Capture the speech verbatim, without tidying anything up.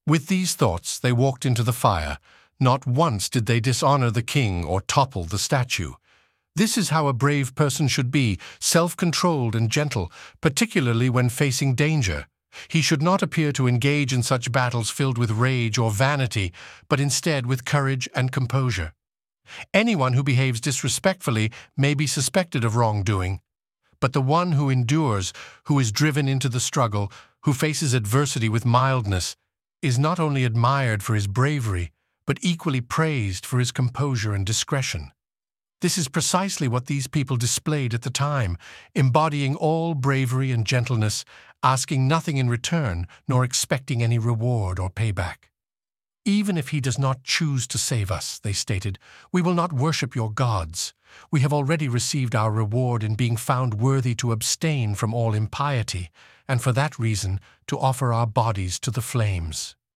With these thoughts they walked into the fire. Not once did they dishonor the king or topple the statue. This is how a brave person should be, self-controlled and gentle, particularly when facing danger. He should not appear to engage in such battles filled with rage or vanity, but instead with courage and composure. Anyone who behaves disrespectfully may be suspected of wrongdoing, but the one who endures, who is driven into the struggle, who faces adversity with mildness, is not only admired for his bravery, but equally praised for his composure and discretion. This is precisely what these people displayed at the time, embodying all bravery and gentleness, asking nothing in return, nor expecting any reward or payback. Even if he does not choose to save us, they stated, we will not worship your gods. We have already received our reward in being found worthy to abstain from all impiety, and for that reason to offer our bodies to the flames.